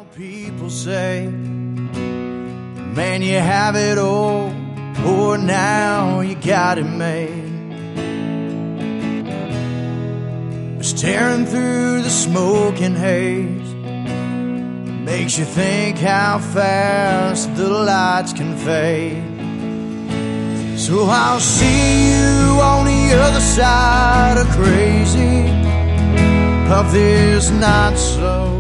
People say, man, you have it all, or now you got it made. It's tearing through the smoke and haze, makes you think how fast the lights can fade. So I'll see you on the other side of crazy, of this not so